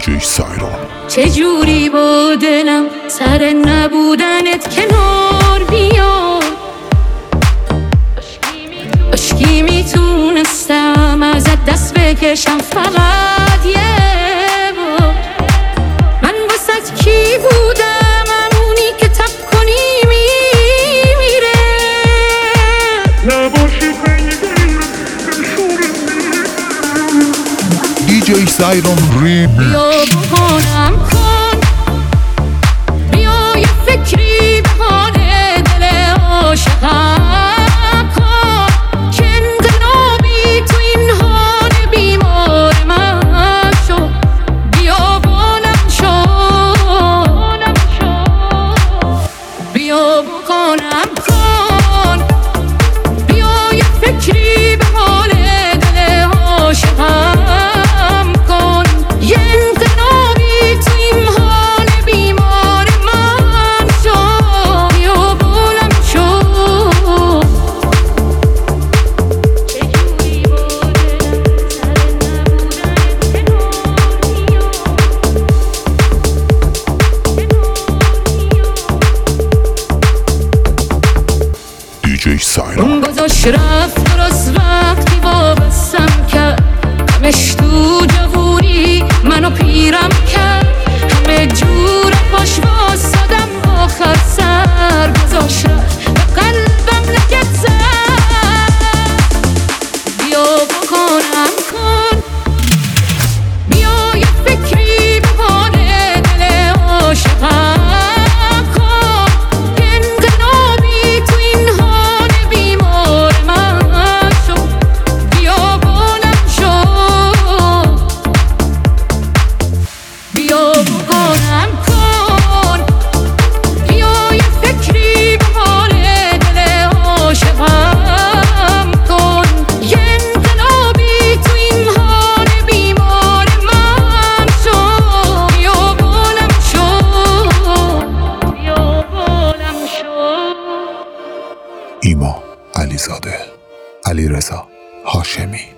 دیجی سایران. چجوری با دلم سر نبودنت کنار بیام، عشقی میتونستم ازت دست بکشم فقط یه بار. من واسه کی بودم همونی که تب کنی میمیره، نباشی دیجی سایران بیا بکنم کن، بیا یه فکری به حال دل عاشقم کن، که انقلابی تو این حال بیمار من شو. بیا بلند شو، بیا بکنم کن، بیا یه فکری به حال دل عاشقم کن، یه انقلابی تو این حال بیمار من شو. بیا بلند شو، چجوری با دلم سر نبودنت دیجی سایران. اون گذاشت رفت درست وقتی وابستم کرد، همش تو جووری منو پیرم کرد، همه جور پاش واسادم آخر سر گذاشت رفت به قلبم لگت زد. بیا بکنم کن، بیا یه فکری به حال دل عاشقم کن، انقلابی تو این حال بیمار من شو. بیا بلند شو، بیا بکنم کن، بیا یه فکری به حال دل عاشقم کن، یه انقلابی تو این حال بیمار من شو. بیا بلند شو، بیا بلند شو. ایما علیزاده، علیرضا هاشمی.